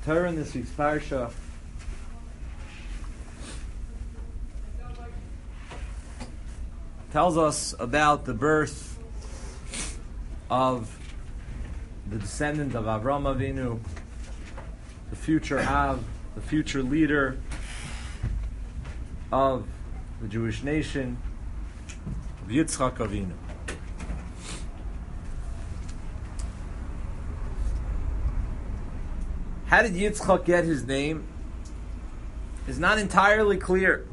Torah in this week's parsha tells us about the birth of the descendant of Avram Avinu, the future Av, the future leader of the Jewish nation, of Yitzchak Avinu. How did Yitzchak get his name? Is not entirely clear.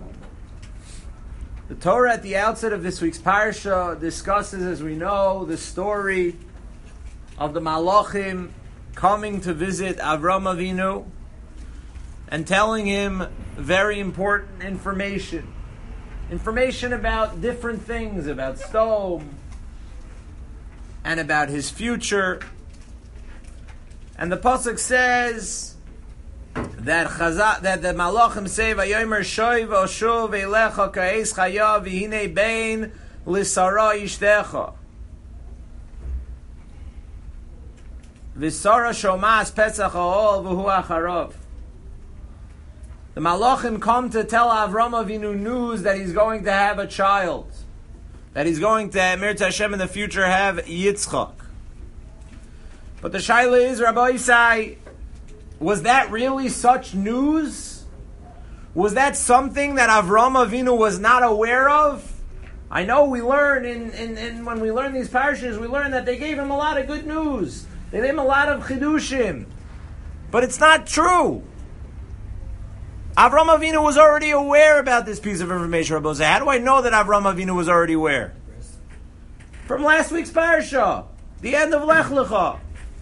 The Torah at the outset of this week's parsha discusses, as we know, the story of the Malachim coming to visit Avram Avinu and telling him very important information. Information about different things, about Sodom and about his future. And the pasuk says that the Malachim say, "Vayomer shoy v'oshuv eilecha ka'es chaya v'hinei bein l'sara ishtecha v'sara shomas pesach ha'ol v'hu acharav." The Malachim come to tell Avram Avinu news that he's going to have a child, that he's going to, Mirz Hashem, in the future have Yitzchak. But the shaila is, Rabbi Isai, was that really such news? Was that something that Avram Avinu was not aware of? I know we learn in when we learn these parashas, we learn that they gave him a lot of good news. They gave him a lot of chidushim. But it's not true. Avram Avinu was already aware about this piece of information, Rabbi Isai. How do I know that Avram Avinu was already aware? From last week's parasha, the end of Lech Lecha.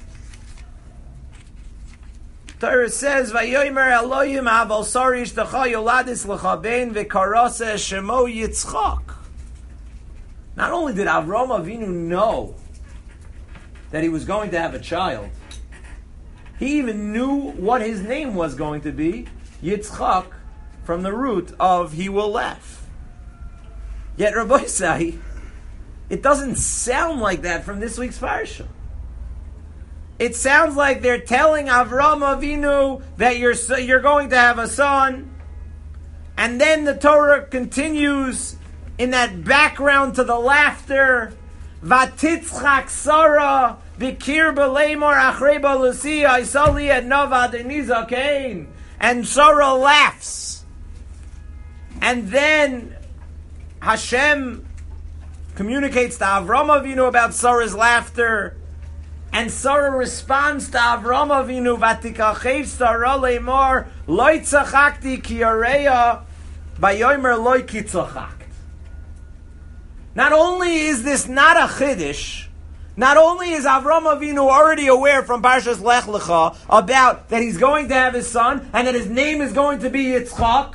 Torah says, "Vayomer Elohim aval sarish decha yoladis lecha bein v'karase shemo Yitzchak." Not only did Avram Avinu know that he was going to have a child, he even knew what his name was going to be, Yitzchak, from the root of he will laugh. Yet Rabbi Isai, it doesn't sound like that from this week's parsha. It sounds like they're telling Avram Avinu that you're going to have a son, and then the Torah continues in that background to the laughter. Vatitzchak Sarah b'kir b'leimor achrei b'lusi aisali et nova denizakain, and Sarah laughs, and then Hashem communicates to Avram Avinu about Sarah's laughter. And Sarah responds to Avram Avinu, "Vatikachev Sarah leimor loy tzachakti ki areya bayomer loy ki tzachakt." Not only is this not a chiddush, not only is Avram Avinu already aware from Parshas Lech Lecha about that he's going to have his son and that his name is going to be Yitzchak.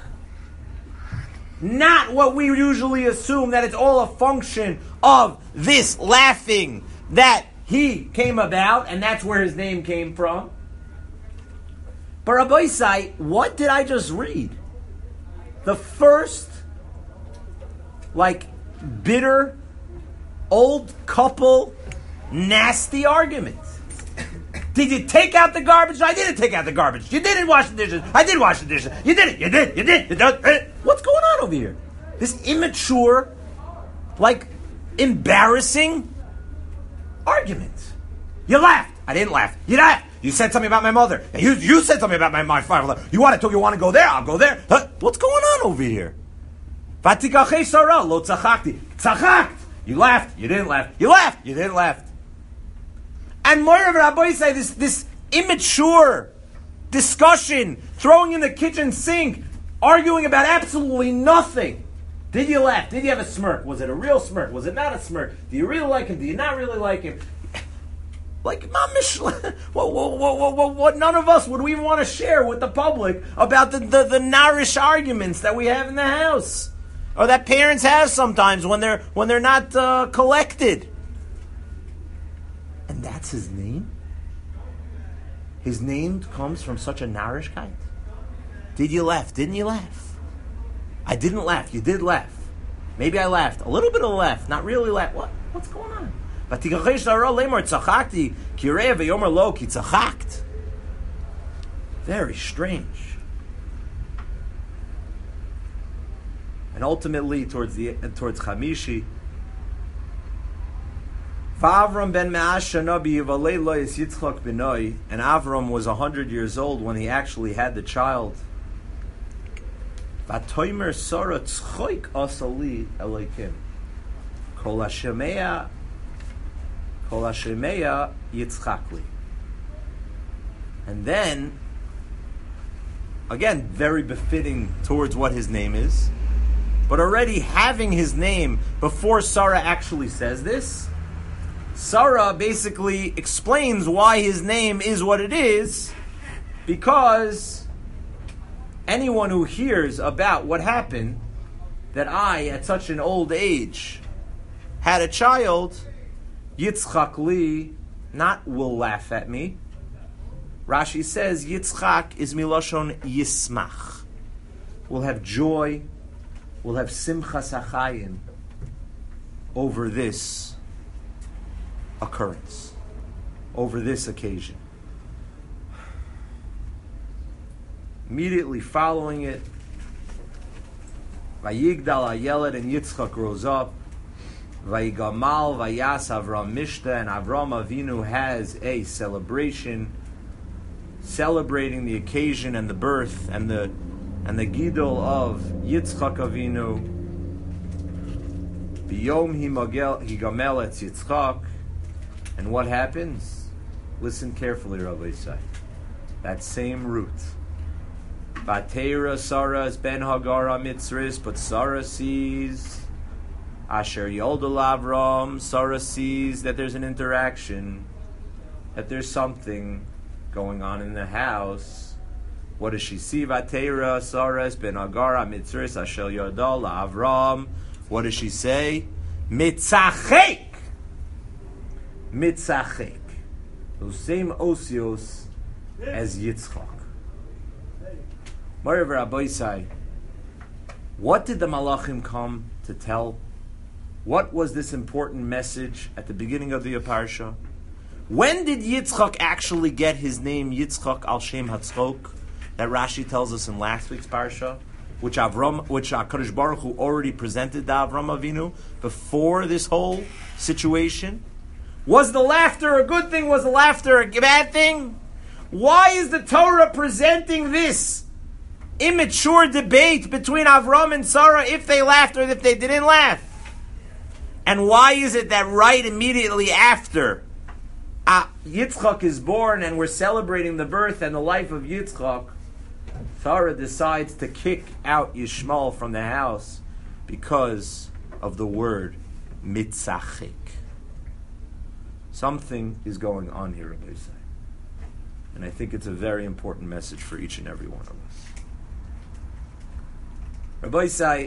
Not what we usually assume, that it's all a function of this laughing that he came about, and that's where his name came from. But Rabbi Isai, what did I just read? The first, bitter, old couple, nasty argument. Did you take out the garbage? I didn't take out the garbage. You didn't wash the dishes. I did wash the dishes. You did it. You did. You did. You did. What's going on over here? This immature, embarrassing argument. You laughed. I didn't laugh. You laughed. You said something about my mother. You said something about my father. You want to go there? I'll go there. What's going on over here? Vatikachei Sarah lo tzachakti. Tzachakt. You laughed. You didn't laugh. You laughed. You didn't laugh. And more of Rabbi say this immature discussion, throwing in the kitchen sink, arguing about absolutely nothing. Did you laugh? Did you have a smirk? Was it a real smirk? Was it not a smirk? Do you really like him? Do you not really like him? What none of us would we want to share with the public about the narish arguments that we have in the house, or that parents have sometimes when they're not collected. And that's his name. His name comes from such a narishkeit. Did you laugh? Didn't you laugh? I didn't laugh. You did laugh. Maybe I laughed. A little bit of a laugh. Not really laugh. What's going on? Very strange. And ultimately, towards Chamishi, Avram ben Me'ashana b'yivalei lo is Yitzchak b'noi, and Avram was 100 years old when he actually had the child. Vatoimer Sarah tzchoik asali elokim, kol hashemeya Yitzchakli. And then, again, very befitting towards what his name is, but already having his name before Sarah actually says this, Sarah basically explains why his name is what it is, because anyone who hears about what happened, that I, at such an old age, had a child, Yitzchak li, not will laugh at me. Rashi says Yitzchak is milashon yismach. We'll have joy, we'll have simchas hachayim over this occurrence, over this occasion. Immediately following it, Vayigdal Ayeled, and Yitzchak grows up. Vayigamal Vayas Avram Mishta, and Avram Avinu has a celebration, celebrating the occasion and the birth and the Gidol of Yitzchak Avinu. Biyom Higamel Etz Yitzchak. And what happens? Listen carefully, Rabbi Yisai. That same root. Vatera Sarah is ben Hagara Mitzris, but Sarah sees Asher Yoldel Avram. Sarah sees that there's an interaction, that there's something going on in the house. What does she see? Vatera Sarah is ben Hagara Mitzris, Asher Yoldel Avram. What does she say? Mitzachek. Mitzachek. Those same osios as Yitzchak. Moreover, Rabbi Yisai, what did the Malachim come to tell? What was this important message at the beginning of the Parsha? When did Yitzchak actually get his name Yitzchak al Shem Hatzchok, that Rashi tells us in last week's Parsha, which HaKadosh Baruch Hu already presented to Avram Avinu before this whole situation? Was the laughter a good thing? Was the laughter a bad thing? Why is the Torah presenting this immature debate between Avram and Sarah, if they laughed or if they didn't laugh? And why is it that right immediately after Yitzchak is born and we're celebrating the birth and the life of Yitzchak, Sarah decides to kick out Yishmael from the house because of the word mitzachik? Something is going on here, Rabbi Yisai. And I think it's a very important message for each and every one of us. Rabbi Yisai,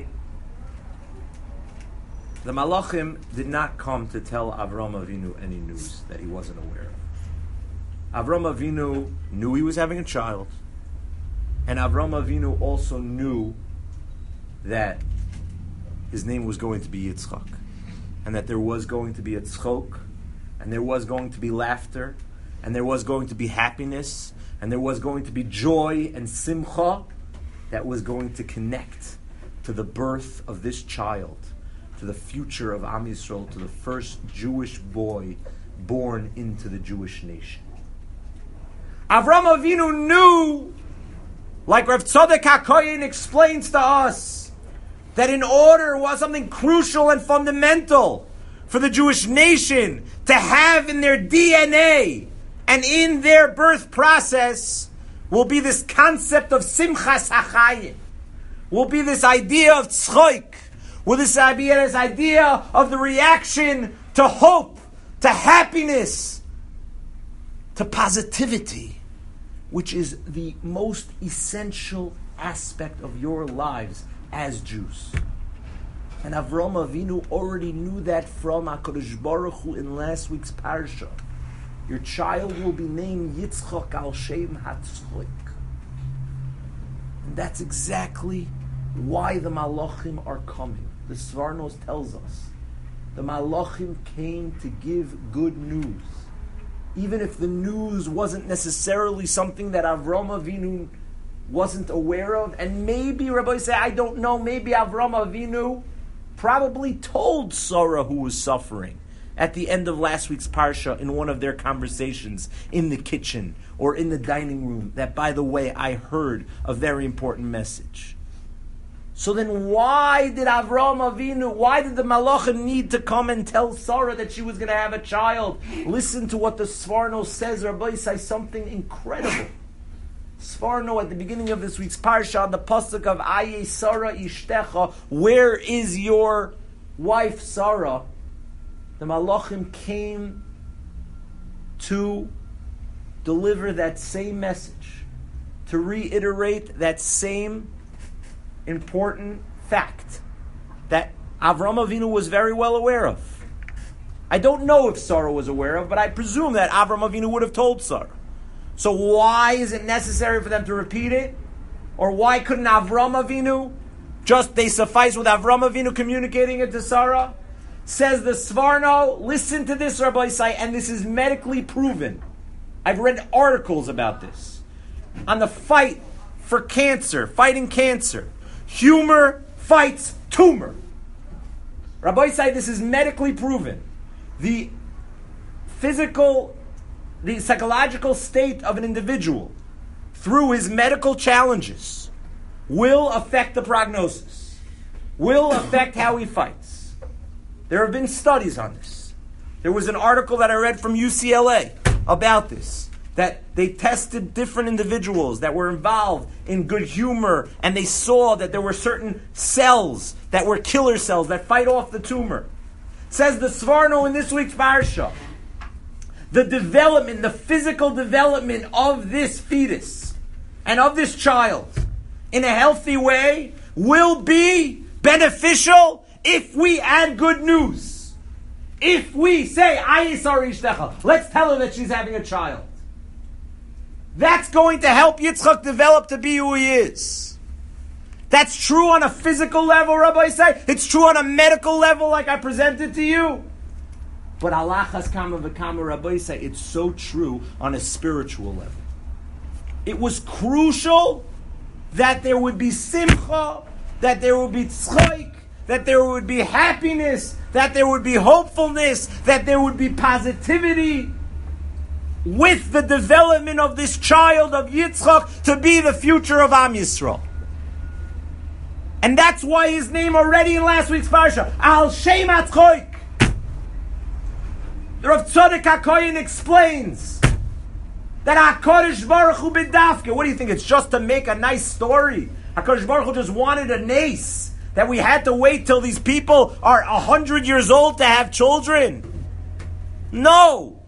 the Malachim did not come to tell Avram Avinu any news that he wasn't aware of. Avram Avinu knew he was having a child. And Avram Avinu also knew that his name was going to be Yitzchak. And that there was going to be a tzchok, and there was going to be laughter, and there was going to be happiness, and there was going to be joy and simcha that was going to connect to the birth of this child, to the future of Am Yisrael, to the first Jewish boy born into the Jewish nation. Avram Avinu knew, like Rav Tzadok HaKohen explains to us, that in order was something crucial and fundamental for the Jewish nation to have in their DNA and in their birth process will be this concept of Simchas HaChayim, will be this idea of tzchoik, will this idea of the reaction to hope, to happiness, to positivity, which is the most essential aspect of your lives as Jews. And Avram Avinu already knew that from HaKadosh Baruch Hu in last week's parsha. Your child will be named Yitzchak al Shem Hatzchok. And that's exactly why the Malachim are coming. The Svarnos tells us the Malachim came to give good news. even if the news wasn't necessarily something that Avram Avinu wasn't aware of. And maybe, Rabbi say, I don't know, maybe Avram Avinu probably told Sarah, who was suffering, at the end of last week's Parsha in one of their conversations in the kitchen or in the dining room, that, by the way, I heard a very important message. So then why did Avram Avinu, why did the Malachim need to come and tell Sarah that she was going to have a child? Listen to what the Sforno says, Rabbi Yisai, something incredible. Sforno, at the beginning of this week's Parsha, the pasuk of Aye Sarah Ishtecha, where is your wife Sarah? The Malachim came to deliver that same message, to reiterate that same important fact that Avram Avinu was very well aware of. I don't know if Sarah was aware of, but I presume that Avram Avinu would have told Sarah. So why is it necessary for them to repeat it? Or why couldn't Avram Avinu they suffice with Avram Avinu communicating it to Sarah? Says the Sforno, listen to this, Rabbi Isai, and this is medically proven. I've read articles about this. On the fight for cancer, fighting cancer. Humor fights tumor. Rabbi Isai, this is medically proven. The psychological state of an individual through his medical challenges will affect the prognosis, will affect how he fights. There have been studies on this. There was an article that I read from UCLA about this, that they tested different individuals that were involved in good humor, and they saw that there were certain cells that were killer cells that fight off the tumor. Says the Sforno in this week's Parsha, the development, the physical development of this fetus and of this child in a healthy way will be beneficial if we add good news. If we say, let's tell her that she's having a child. That's going to help Yitzchak develop to be who he is. That's true on a physical level, Rabbi say. It's true on a medical level, like I presented to you. But alachas kama v'kama, Rabbi say, it's so true on a spiritual level. It was crucial that there would be simcha, that there would be tzchaik, that there would be happiness, that there would be hopefulness, that there would be positivity with the development of this child of Yitzchak to be the future of Am Yisrael. And that's why his name already in last week's parsha, Al Shem Atzchoik. The Rav Tzadok HaKohen explains that HaKadosh Baruch Hu b'dafke. What do you think? It's just to make a nice story. HaKadosh Baruch Hu just wanted a nace, that we had to wait till these people are 100 years old to have children. No.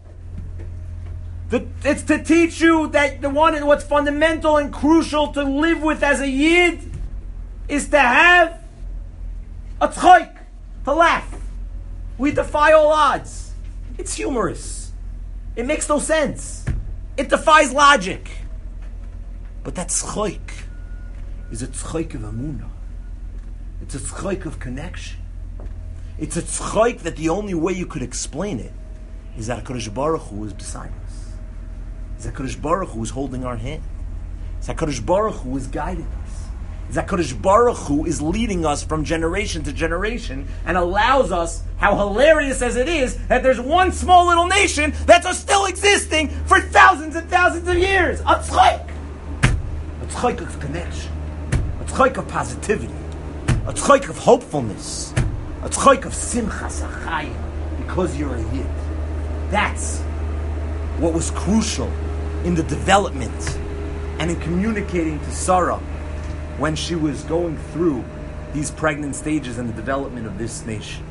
It's to teach you that what's fundamental and crucial to live with as a Yid is to have a tzchoik, to laugh. We defy all odds. It's humorous. It makes no sense. It defies logic. But that tzchoik is a tzchoik of emunah. It's a tzchoik of connection. It's a tzchoik that the only way you could explain it is that HaKadosh Baruch Hu is beside us. Is that HaKadosh Baruch Hu is holding our hand. Is that HaKadosh Baruch Hu is guiding us. Is that HaKadosh Baruch Hu is leading us from generation to generation and allows us, how hilarious as it is, that there's one small little nation that's still existing for thousands and thousands of years. A tzchoik. A tzchoik of connection. A tzchoik of positivity. A tzchoik of hopefulness. A tzchoik of simchas achayim, because you're a Yid. That's what was crucial in the development and in communicating to Sarah when she was going through these pregnant stages and the development of this nation.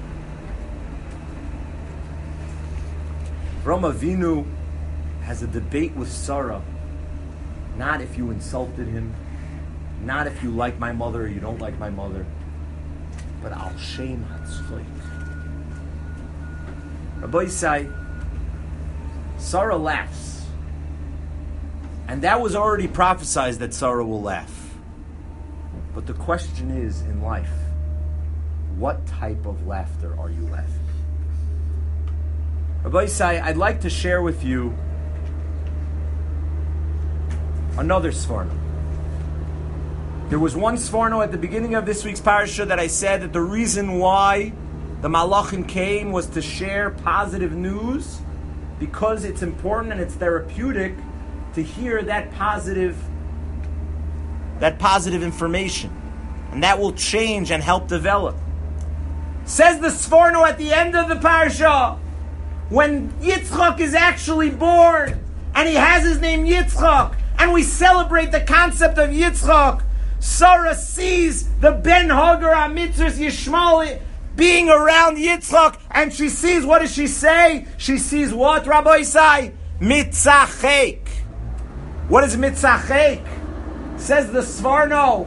Avraham Avinu has a debate with Sarah, not if you insulted him, not if you like my mother or you don't like my mother, but al shem hatzchoik. Rabbi Yisai, Sarah laughs. And that was already prophesied that Sarah will laugh. But the question is, in life, what type of laughter are you laughing? Rabbi Yisai, I'd like to share with you another Sforno. There was one Sforno at the beginning of this week's parasha that I said that the reason why the Malachim came was to share positive news, because it's important and it's therapeutic to hear that positive information. And that will change and help develop. Says the Sforno at the end of the parasha, when Yitzchak is actually born, and he has his name Yitzchak, and we celebrate the concept of Yitzchak, Sarah sees the Ben Hagar HaMitzvos Yishmael being around Yitzchak, and she sees, what does she say? She sees what, Rabbi Isai? Mitzachek. What is Mitzachek? Says the Sforno,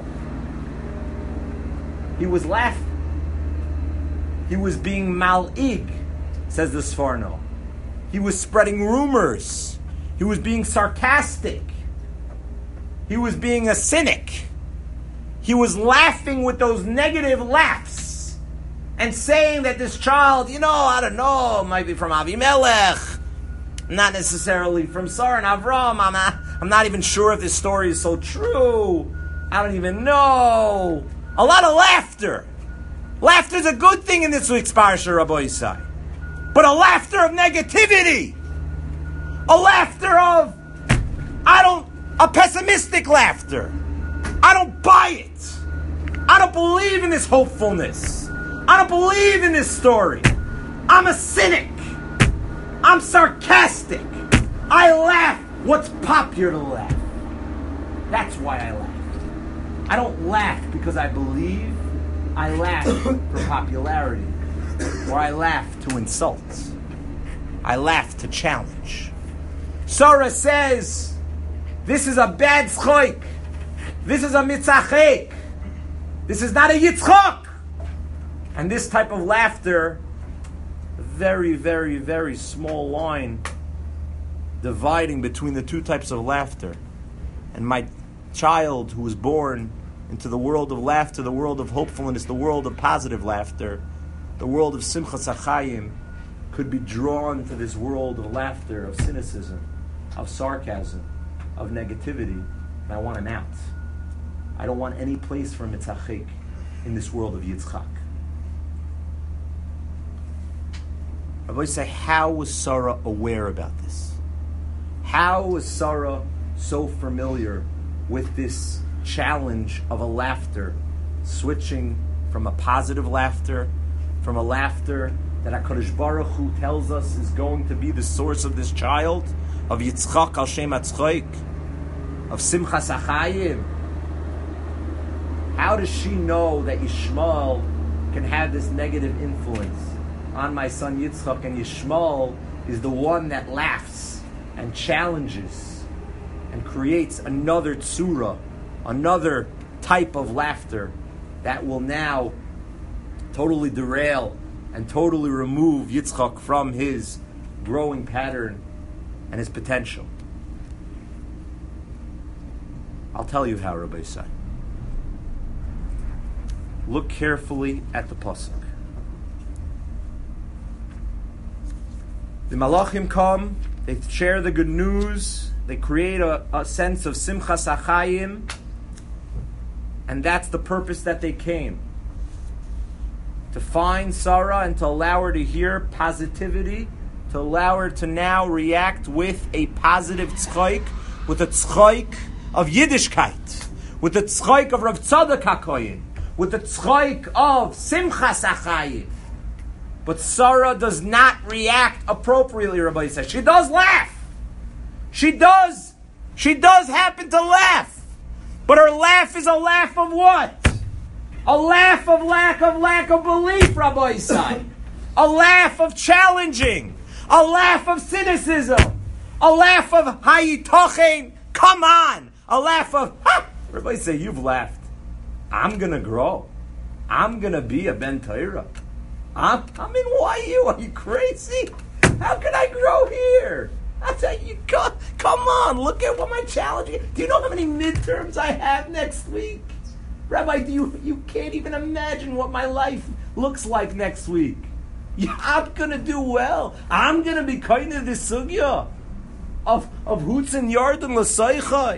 he was laughing. He was being mal'ig, says the Sforno. He was spreading rumors. He was being sarcastic. He was being a cynic. He was laughing with those negative laughs and saying that this child, I don't know, might be from Avimelech, not necessarily from Sarah and Avram. I'm not even sure if this story is so true. I don't even know. A lot of laughter. Laughter is a good thing in this week's Parsha, Rabbi Isai. But a laughter of negativity. A laughter of, a pessimistic laughter. I don't buy it. I don't believe in this hopefulness. I don't believe in this story. I'm a cynic. I'm sarcastic. I laugh what's popular to laugh. That's why I laugh. I don't laugh because I believe. I laugh for popularity. Or I laugh to insult. I laugh to challenge. Sarah says, this is a bad tzchoik. This is a mitzachek. This is not a yitzchak. And this type of laughter, a very, very, very small line dividing between the two types of laughter. And my child who was born into the world of laughter, the world of hopefulness, the world of positive laughter, the world of simchas achayim, could be drawn to this world of laughter, of cynicism, of sarcasm, of negativity, and I want him out. I don't want any place for mitzachek in this world of Yitzchak. I always say, how was Sarah aware about this? How was Sarah so familiar with this challenge of a laughter, switching from a positive laughter, from a laughter that HaKadosh Baruch Hu tells us is going to be the source of this child, of Yitzchak al Shem Atzchoik, of Simchas Achayim? How does she know that Yishmael can have this negative influence on my son Yitzchak, and Yishmael is the one that laughs and challenges and creates another tzura, another type of laughter that will now totally derail and totally remove Yitzchak from his growing pattern and his potential? I'll tell you how, Rabbi Isai. Look carefully at the pasuk. The Malachim come, they share the good news, they create a sense of Simchas Achayim, and that's the purpose that they came. To find Sarah and to allow her to hear positivity, to allow her to now react with a positive tzchoik, with a tzchoik of Yiddishkeit, with the tzchoik of Rav Tzadok HaKohen, with the tzchoik of Simchas Achayim. But Sarah does not react appropriately, Rabbi says. She does laugh. She does happen to laugh. But her laugh is a laugh of what? A laugh of lack of belief, Rabbi Isai. A laugh of challenging. A laugh of cynicism. A laugh of hayitochen. Come on. A laugh of, Rabbi Isai, you've laughed. I'm going to grow. I'm going to be a Ben Torah. I'm in YU. Are you crazy? How can I grow here? I tell you, come on. Look at what my challenge is. Do you know how many midterms I have next week? Rabbi, you can't even imagine what my life looks like next week. I'm going to do well. I'm going to be kind of the sugya of Hutz and Yarden L'Seichai.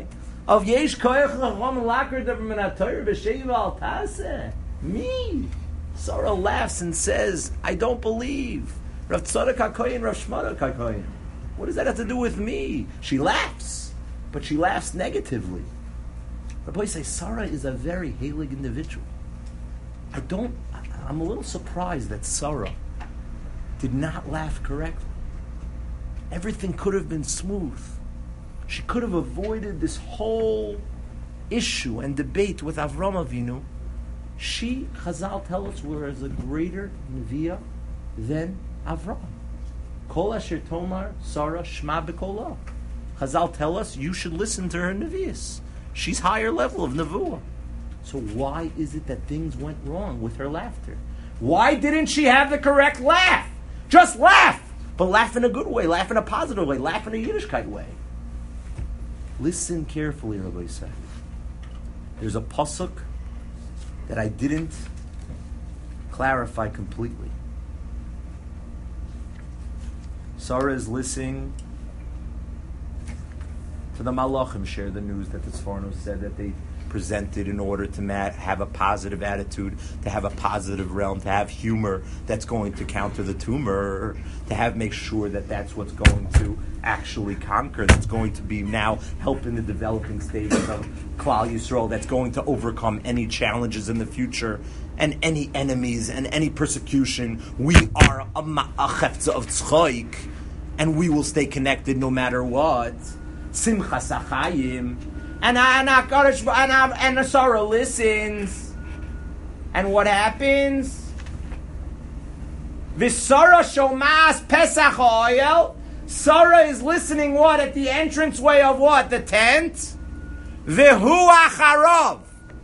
of Yesh Koyach L'Chom Lakar Davar Min HaTorah B'Sheiva Al Taseh. Me. Sarah laughs and says, I don't believe. Rav Tzadok HaKohen, Rav Shmona HaKohen. What does that have to do with me? She laughs, but she laughs negatively. Rabbi says, Sarah is a very heilig individual. I'm a little surprised that Sarah did not laugh correctly. Everything could have been smooth. She could have avoided this whole issue and debate with Avram Avinu. She, Chazal tell us, was a greater Neviah than Avram. Kol asher tomar Sarah shma b'kolah. Chazal tell us you should listen to her Nevi'us. She's higher level of Nevuah. So why is it that things went wrong with her laughter? Why didn't she have the correct laugh? Just laugh! But laugh in a good way, laugh in a positive way, laugh in a Yiddishkeit way. Listen carefully, Rabbi said. There's a pasuk that I didn't clarify completely. Sarah is listening to the Malachim share the news that the Sforno said that they presented in order to have a positive attitude, to have a positive realm, to have humor that's going to counter the tumor, to make sure that that's what's going to actually conquer, that's going to be now helping the developing stages of Klal Yisrael, that's going to overcome any challenges in the future and any enemies and any persecution. We are a chefza of tzchoik, and we will stay connected no matter what. Simchas Achayim. And Sarah listens. And what happens? V'Sarah shomas Pesach Ha'oyel. Sarah is listening what? At the entranceway of what? The tent? V'hu acharav.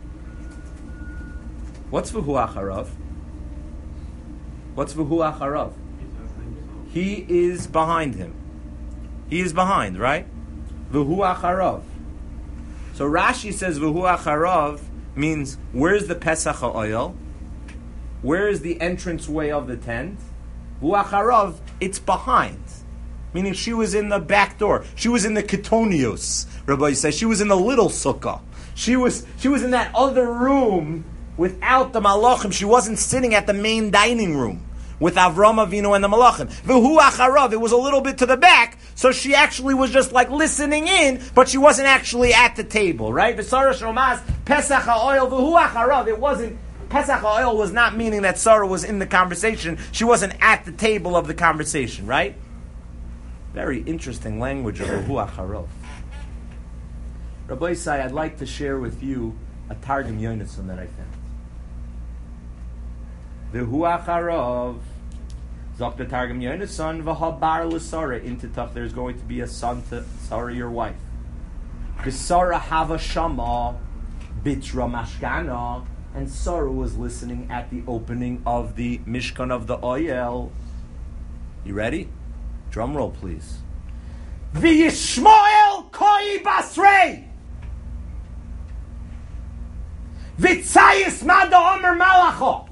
What's V'hu acharav? What's V'hu acharav? He is behind him. He is behind, right? V'hu acharav. So Rashi says V'hu acharav means where's the Pesach HaOyel? Where is the entranceway of the tent? V'hu acharav, it's behind. Meaning she was in the back door. She was in the ketonios. Rabbi says she was in the little sukkah. She was in that other room without the malachim. She wasn't sitting at the main dining room with Avram Avinu and the malachim. V'hu acharav, it was a little bit to the back, so she actually was just like listening in, but she wasn't actually at the table, right? V'Sarah shomas Pesach HaOyel v'hu acharav. It wasn't, Pesach HaOyel was not meaning that Sarah was in the conversation. She wasn't at the table of the conversation, right? Very interesting language of V'hu acharav. Rabbi Isai, I'd like to share with you a Targum Yonason that I found. V'hu acharav, Zok the Targum Yonason, v'habar l'Sarah, into Tach, there's going to be a son to Sarah, your wife. V'Sarah hava shama, bitra mashkana, and Sarah was listening at the opening of the Mishkan of the Oyel. You ready? Drum roll, please. V'yishmoel koi basrei, v'tzayis mada omer malacho.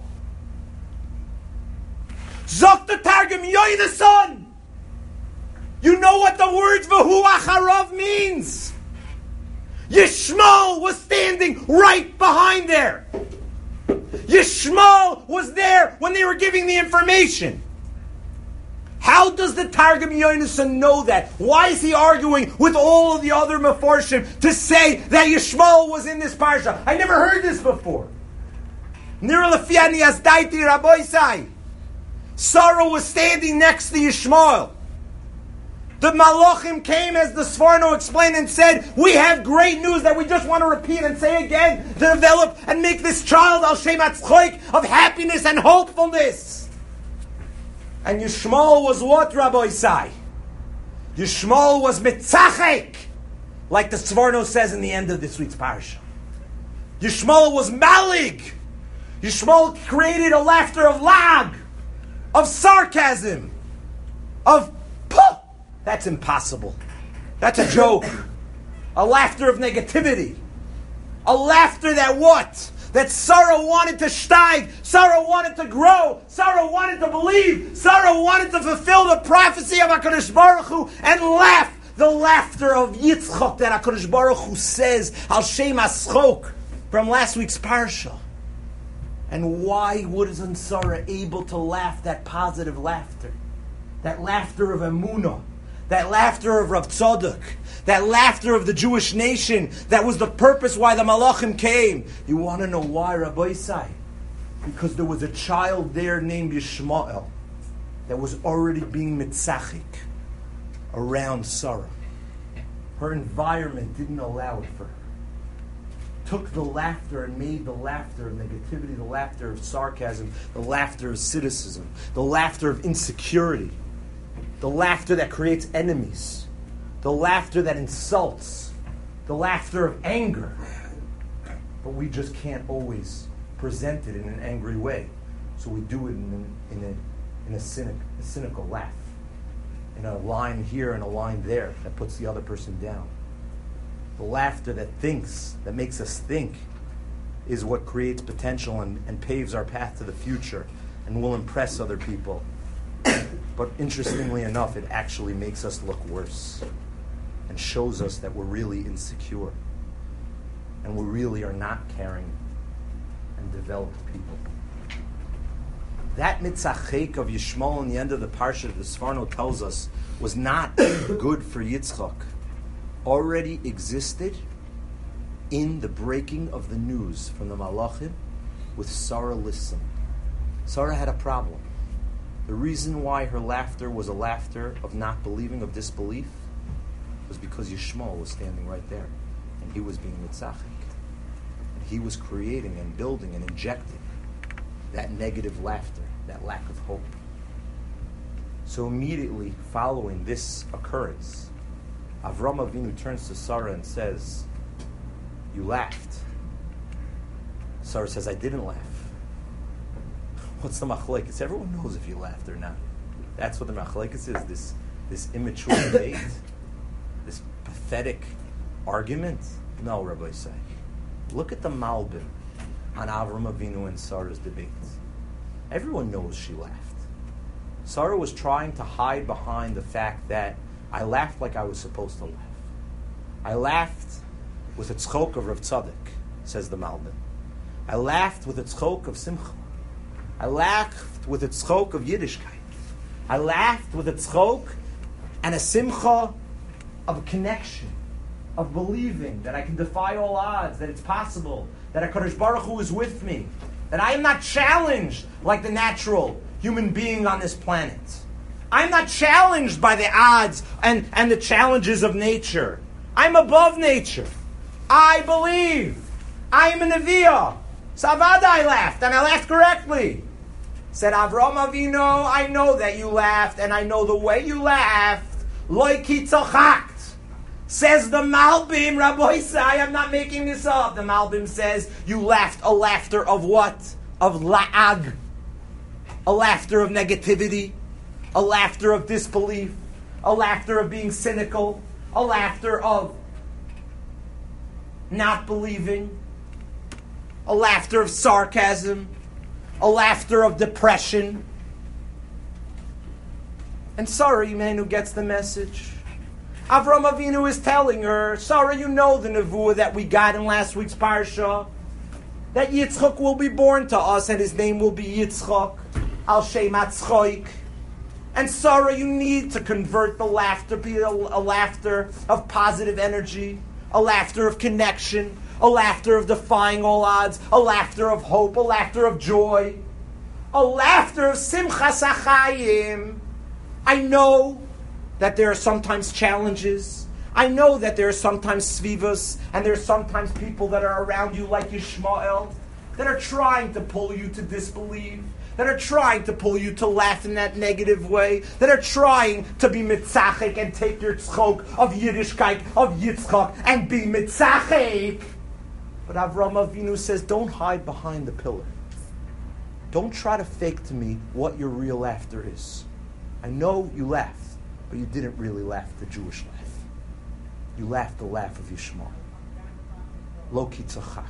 Zok the Targum Yonason. You know what the words V'hu acharav means. Yishmael was standing right behind there. Yishmael was there when they were giving the information. How does the Targum Yonason know that? Why is he arguing with all of the other Meforshim to say that Yishmael was in this parsha? I never heard this before. Nira lefiani asdaiti Rabbi. Sarah was standing next to Yishmael. The Malachim came, as the Sforno explained, and said, we have great news that we just want to repeat and say again, to develop and make this child al shem atzchoik of happiness and hopefulness. And Yishmael was what, Rabbi Isai? Yishmael was mitzachek, like the Sforno says in the end of this week's parasha. Yishmael was malig. Yishmael created a laughter of lag, of sarcasm, of puh, that's impossible. That's a joke. A laughter of negativity. A laughter that what? That Sarah wanted to steig, Sarah wanted to grow, Sarah wanted to believe, Sarah wanted to fulfill the prophecy of HaKadosh Baruch Hu and laugh. The laughter of Yitzchak that HaKadosh Baruch Hu says, Al Shem Aschok, from last week's Parsha. And why wasn't Sarah able to laugh that positive laughter? That laughter of Emunah, that laughter of Rav Tzadok, that laughter of the Jewish nation, that was the purpose why the Malachim came. You want to know why, Rabbi Isai? Because there was a child there named Yishmael that was already being mitzachik around Sarah. Her environment didn't allow it for her. Took the laughter and made the laughter of negativity, the laughter of sarcasm, the laughter of cynicism, the laughter of insecurity, the laughter that creates enemies, the laughter that insults, the laughter of anger. But we just can't always present it in an angry way. So we do it in a cynical laugh. In a line here and a line there that puts the other person down. The laughter that thinks, that makes us think, is what creates potential and paves our path to the future and will impress other people. But interestingly enough, it actually makes us look worse and shows us that we're really insecure and we really are not caring and developed people. That mitzachek of Yishmael in the end of the parsha, the Sforno tells us, was not good for Yitzchak. Already existed in the breaking of the news from the Malachim with Sarah listening. Sarah had a problem. The reason why her laughter was a laughter of not believing, of disbelief, was because Yishmael was standing right there, and he was being mitzachek. And he was creating and building and injecting that negative laughter, that lack of hope. So immediately following this occurrence, Avram Avinu turns to Sarah and says, "You laughed." Sarah says, "I didn't laugh." What's the machlekes? Everyone knows if you laughed or not. That's what the machlekes is, this immature debate, this pathetic argument. No, Rabbi say. Look at the Malbim on Avram Avinu and Sarah's debate. Everyone knows she laughed. Sarah was trying to hide behind the fact that I laughed like I was supposed to laugh. I laughed with a tzchok of Rav Tzadok, says the Malbim. I laughed with a tzchok of Simcha. I laughed with a tzchok of Yiddishkeit. I laughed with a tzchok and a Simcha of a connection, of believing that I can defy all odds, that it's possible, that HaKadosh Baruch Hu is with me, that I am not challenged like the natural human being on this planet. I'm not challenged by the odds and the challenges of nature. I'm above nature. I believe. I am a Neviah. Savada, I laughed, and I laughed correctly. Said Avram Avinu, I know that you laughed, and I know the way you laughed. Loi ki tzachakt. Says the Malbim, Rabbi Isai, I'm not making this up. The Malbim says, you laughed a laughter of what? Of la'ag. A laughter of negativity. A laughter of disbelief. A laughter of being cynical. A laughter of not believing. A laughter of sarcasm. A laughter of depression. And Sarah, who gets the message. Avram Avinu is telling her, Sarah, you know the nevuah that we got in last week's parsha, that Yitzchak will be born to us and his name will be Yitzchak, Al Shem Atzchoik. And Sarah, you need to convert the laughter, be a laughter of positive energy, a laughter of connection, a laughter of defying all odds, a laughter of hope, a laughter of joy, a laughter of simchas achayim. I know that there are sometimes challenges. I know that there are sometimes svivas, and there are sometimes people that are around you like Yishmael, that are trying to pull you to disbelieve, that are trying to pull you to laugh in that negative way, that are trying to be mitzachek and take your tzchok of Yiddishkeit, of Yitzchak, and be mitzachek. But Avram Avinu says, don't hide behind the pillar. Don't try to fake to me what your real laughter is. I know you laughed, but you didn't really laugh the Jewish laugh. You laughed the laugh of Yishmael. Lo ki tzachakt.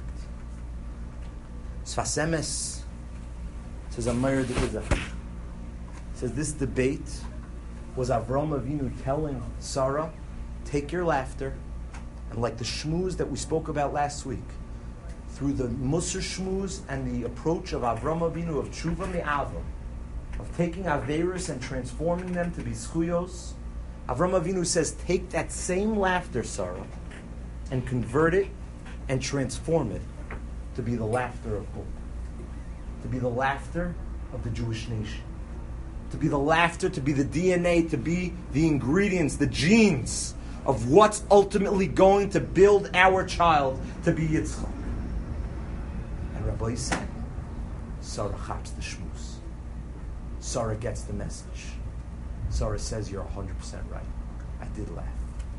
Sfas Emes says Amir de Izach. Says this debate was Avram Avinu telling Sarah take your laughter, and like the shmooze that we spoke about last week, through the Musar shmooze and the approach of Avram Avinu of Tshuva Me'ava, of taking Averis and transforming them to be Schuyos, Avram Avinu says, take that same laughter, Sarah, and convert it and transform it to be the laughter of hope, to be the laughter of the Jewish nation, to be the laughter, to be the DNA, to be the ingredients, the genes of what's ultimately going to build our child to be Yitzchak. And Rabbi said, Sarah chaps the shmuz. Sarah gets the message. Sarah says, you're 100% right. I did laugh.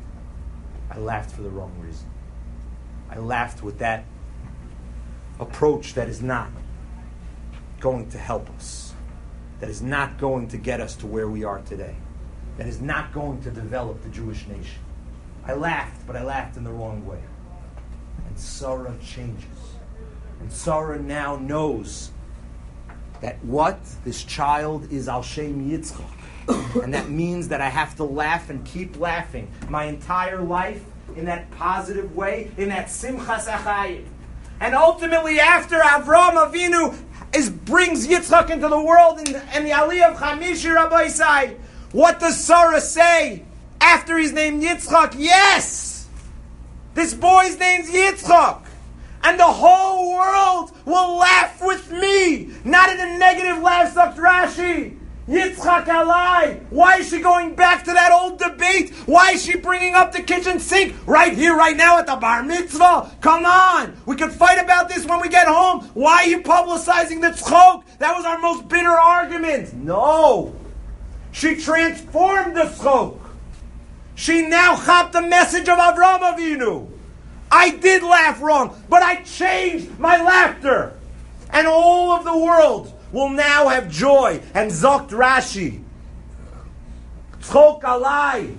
I laughed for the wrong reason. I laughed with that approach that is not going to help us, that is not going to get us to where we are today, that is not going to develop the Jewish nation. I laughed, but I laughed in the wrong way. And Sarah changes. And Sarah now knows that what? This child is Al Shem Yitzchak. And that means that I have to laugh and keep laughing my entire life in that positive way, in that Simchas Achayim. And ultimately, after Avram Avinu brings Yitzchak into the world and the Aliyah of Chamishi Rabbi Isai, what does Sarah say after he's named Yitzchak? Yes! This boy's name's Yitzchak. And the whole world will laugh with me. Not in a negative laugh, sucked Rashi. Yitzchak alai. Why is she going back to that old debate? Why is she bringing up the kitchen sink right here, right now at the bar mitzvah? Come on. We could fight about this when we get home. Why are you publicizing the tzchok? That was our most bitter argument. No. She transformed the tzchok. She now chapped the message of Avram Avinu. I did laugh wrong, but I changed my laughter. And all of the world will now have joy. And Zokt Rashi, Tzchok alai.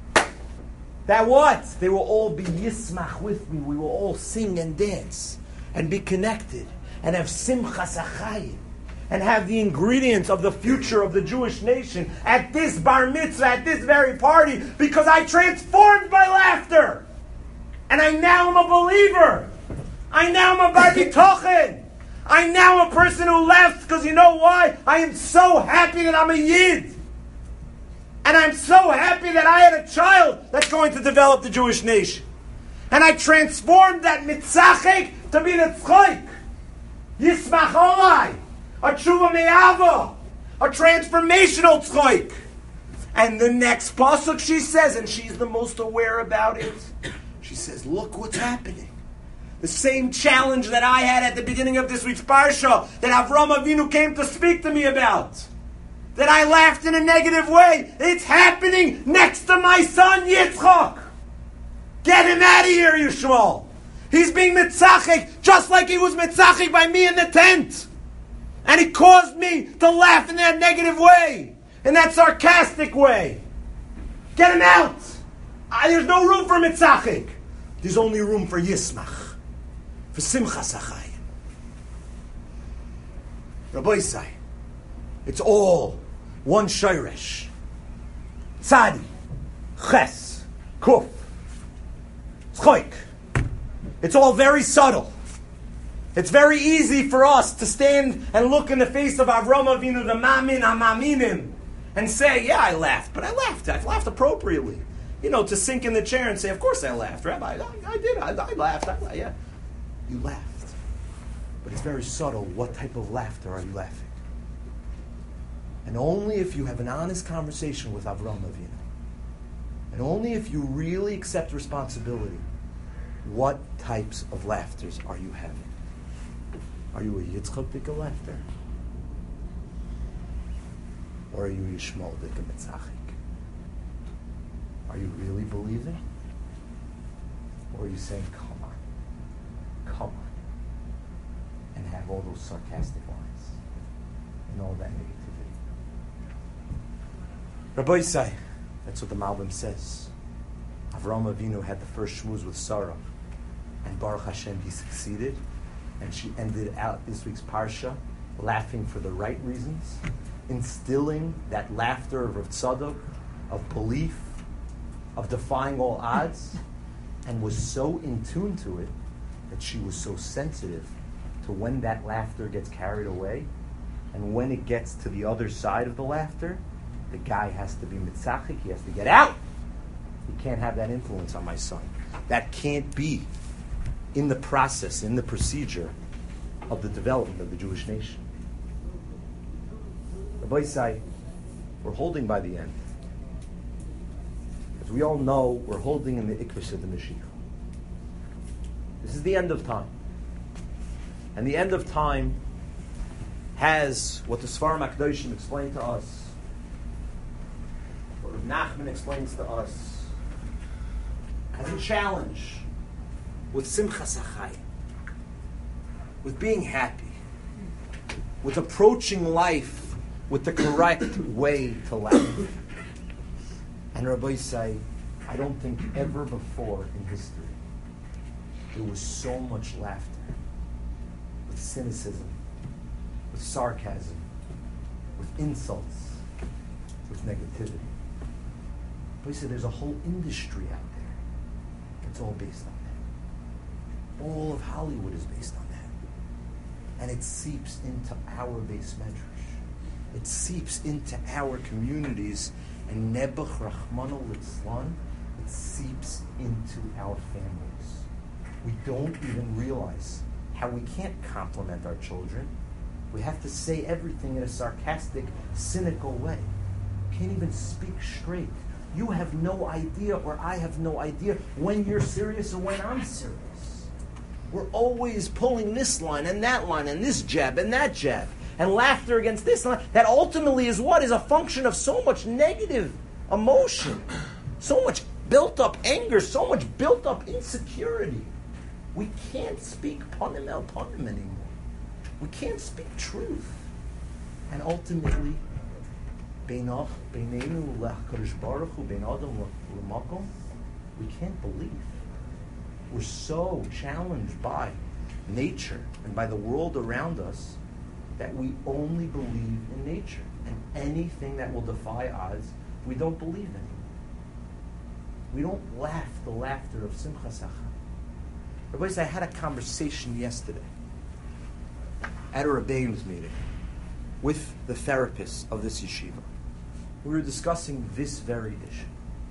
That what? They will all be yismach with me. We will all sing and dance and be connected and have simchas achayim and have the ingredients of the future of the Jewish nation at this bar mitzvah, at this very party, because I transformed my laughter. And I now am a believer. I now am a bar bitochen. I now am a person who laughs because you know why? I am so happy that I'm a Yid. And I'm so happy that I had a child that's going to develop the Jewish nation. And I transformed that mitzachik to be the tzchoik. Yismach olai. A tshuva me'ava. A transformational tzchoik. And the next pasuk she says, and she's the most aware about it, she says, look what's happening. The same challenge that I had at the beginning of this week's Parsha, that Avram Avinu came to speak to me about, that I laughed in a negative way, it's happening next to my son Yitzchak. Get him out of here, Yishmael. He's being mitzachik, just like he was mitzachik by me in the tent. And he caused me to laugh in that negative way, in that sarcastic way. Get him out. There's no room for mitzachik. There's only room for yismach. For simchas achayim. Rabbi Isai, it's all one shayresh. Tzadi, ches, kuf, tzchoik. It's all very subtle. It's very easy for us to stand and look in the face of Avram Avinu, the mamin hamaminim, and say, yeah, I laughed, but I laughed. I've laughed appropriately. You know, to sink in the chair and say, of course I laughed, Rabbi. I did. I laughed. Yeah. You laughed. But it's very subtle. What type of laughter are you laughing? And only if you have an honest conversation with Avram Avinu, and only if you really accept responsibility, what types of laughters are you having? Are you a Yitzchak Dika laughter? Or are you a Yishmael Dika Mitzachik? Are you really believing? Or are you saying, come on, and have all those sarcastic lines and all that negativity? Rabbi Isai, that's what the Malbim says. Avram Avinu had the first shmuz with Sarah, and Baruch Hashem, he succeeded, and she ended out this week's Parsha laughing for the right reasons, instilling that laughter of Rav Tzadok, of belief, of defying all odds, and was so in tune to it that she was so sensitive to when that laughter gets carried away, and when it gets to the other side of the laughter, the guy has to be mitzachik, he has to get out. He can't have that influence on my son. That can't be in the process, in the procedure of the development of the Jewish nation. Rabbi Isai, we're holding by the end. As we all know, we're holding in the Ikvish of the Mashiach. This is the end of time. And the end of time has what the Sfarim HaKadoshim explain to us, what Nachman explains to us, as a challenge with Simchas HaChayim, with being happy, with approaching life with the correct way to laugh. And Rabbi say, I don't think ever before in history there was so much laughter, with cynicism, with sarcasm, with insults, with negativity. Rabbi say there's a whole industry out there. It's all based on that. All of Hollywood is based on that. And it seeps into our base medrash. It seeps into our communities, and Nebuch Rachmana Litzlan, it seeps into our families. We don't even realize how we can't compliment our children. We have to say everything in a sarcastic, cynical way. We can't even speak straight. You have no idea, or I have no idea, when you're serious or when I'm serious. We're always pulling this line and that line and this jab and that jab and laughter against this line. That ultimately is what? Is a function of so much negative emotion, so much built-up anger, so much built-up insecurity. We can't speak panim el panim anymore. We can't speak truth. And ultimately, beinenu leHakadosh Baruch Hu, bein adam l'makom, we can't believe. We're so challenged by nature and by the world around us that we only believe in nature. And anything that will defy odds, we don't believe in. We don't laugh the laughter of Simchas HaChayim. Everybody said, I had a conversation yesterday at a Rebbeinu meeting with the therapist of this yeshiva. We were discussing this very issue.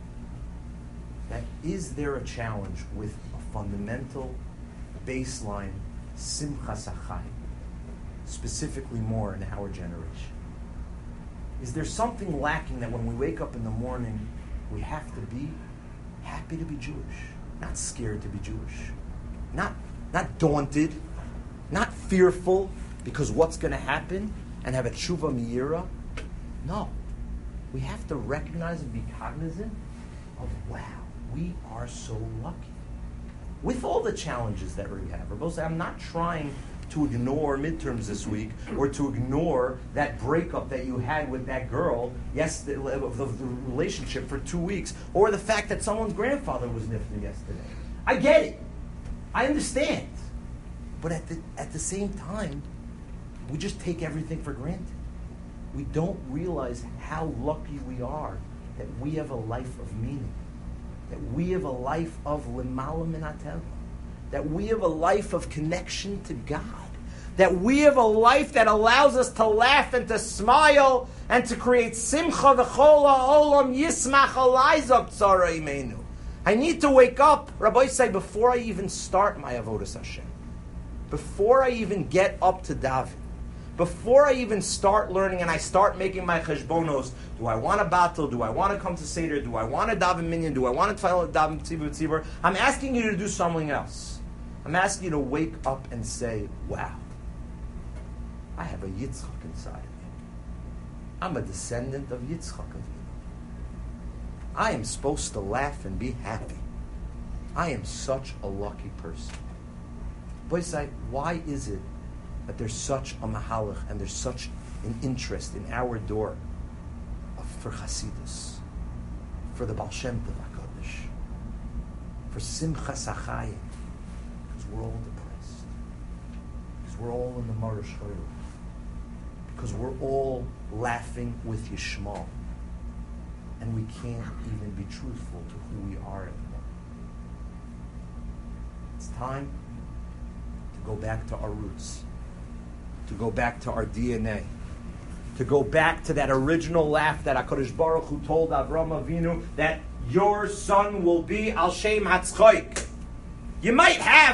That is there a challenge with a fundamental baseline Simchas HaChayim, specifically more in our generation? Is there something lacking that when we wake up in the morning, we have to be happy to be Jewish, not scared to be Jewish, not daunted, not fearful because what's going to happen and have a tshuva miyira? No. We have to recognize and be cognizant of, wow, we are so lucky. With all the challenges that we have. I'm not trying to ignore midterms this week or to ignore that breakup that you had with that girl, yes, the relationship for 2 weeks, or the fact that someone's grandfather was nifted yesterday. I get it. I understand. But at the same time, we just take everything for granted. We don't realize how lucky we are that we have a life of meaning, that we have a life of lemala min hateva, that we have a life of connection to God, that we have a life that allows us to laugh and to smile and to create simcha v'chol ha'olam yismach alaizok tzara imenu. I need to wake up, Rabbi say, before I even start my avodas Hashem, before I even get up to daven, before I even start learning and I start making my cheshbonos, do I want to battle? Do I want to come to Seder? Do I want to daven minyan? Do I want to daven tzibur? I'm asking you to do something else. I'm asking you to wake up and say, wow, I have a Yitzchak inside of me. I'm a descendant of Yitzchak Avinu. I am supposed to laugh and be happy. I am such a lucky person. Boys, why is it that there's such a mahalach and there's such an interest in our door for Hasidus, for the Baal Shem Tov HaKadosh, for Simchas HaChayim? Because we're all depressed. Because we're all in the Marash Chodesh. Because we're all laughing with Yishmael. And we can't even be truthful to who are anymore. It's time to go back to our roots, to go back to our DNA, to go back to that original laugh that HaKadosh Baruch Hu told Avram Avinu that your son will be Al Shem Hatzchoik. You might have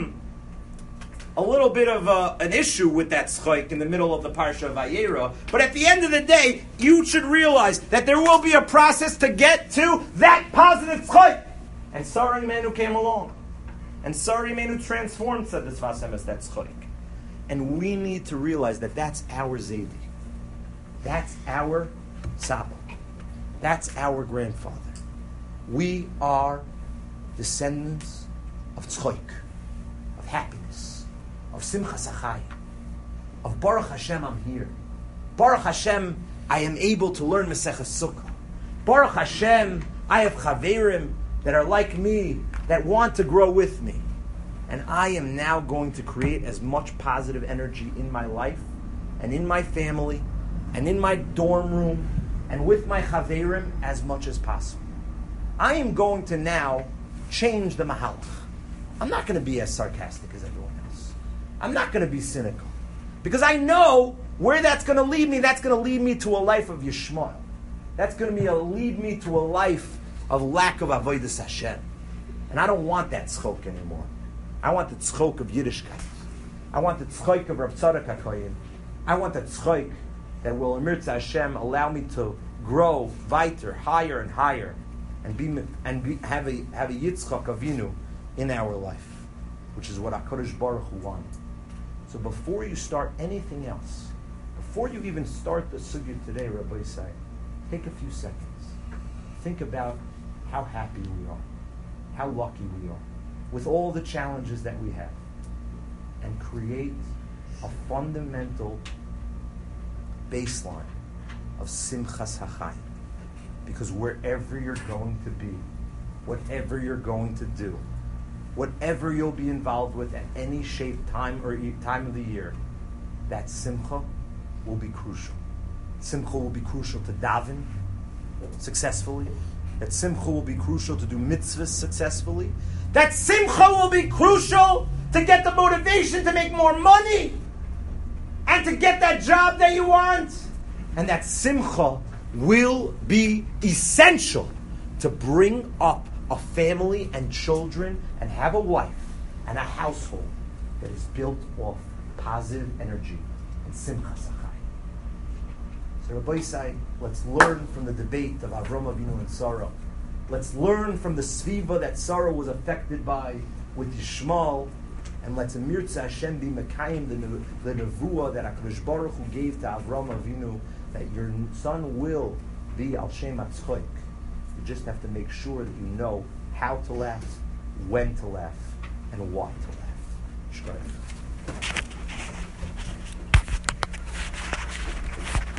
a little bit of an issue with that tzchoik in the middle of the Parsha of Vayera, but at the end of the day, you should realize that there will be a process to get to that positive tzchoik. And Sarah Imenu came along. And Sarah Imenu transformed Tzedis Vasem as that tzchoik. And we need to realize that that's our Zaydi. That's our Saba. That's our grandfather. We are descendants of tzchoik, of happiness, of simchas achayim, of Baruch Hashem, I'm here. Baruch Hashem, I am able to learn Maseches Sukkah. Baruch Hashem, I have chaverim that are like me, that want to grow with me. And I am now going to create as much positive energy in my life, and in my family, and in my dorm room, and with my chaverim as much as possible. I am going to now change the mahalach. I'm not going to be as sarcastic as everyone else. I'm not going to be cynical. Because I know where that's going to lead me. That's going to lead me to a life of Yishmael. That's going to lead me to a life of lack of avodas Hashem. And I don't want that tzchok anymore. I want the tzchok of Yiddishkeit. I want the tzchok of Rav Tzadok HaKohen. I want the tzchok that will, Emirtza Hashem, allow me to grow weiter, higher and higher, and have a Yitzchak Avinu in our life, which is what HaKadosh Baruch Hu wanted. So before you start anything else, before you even start the sugya today, Rabbi Yisai, take a few seconds. Think about how happy we are, how lucky we are, with all the challenges that we have, and create a fundamental baseline of simchas hachayim. Because wherever you're going to be, whatever you're going to do, whatever you'll be involved with at any shape, time, or time of the year, that simcha will be crucial. Simcha will be crucial to daven successfully. That simcha will be crucial to do mitzvahs successfully. That simcha will be crucial to get the motivation to make more money and to get that job that you want. And that simcha will be essential to bring up a family and children and have a wife and a household that is built off positive energy and simchas achayim. So Rabbi Yisai, let's learn from the debate of Avram Avinu and Sarah. Let's learn from the sviva that Sarah was affected by with Yishmael, and let's Emirtza Hashem be mekayim the nevuah that HaKadosh Baruch Hu gave to Avram Avinu, that your son will be Al Shem Hatzchoik. You just have to make sure that you know how to laugh, when to laugh, and why to laugh. Shkoyach.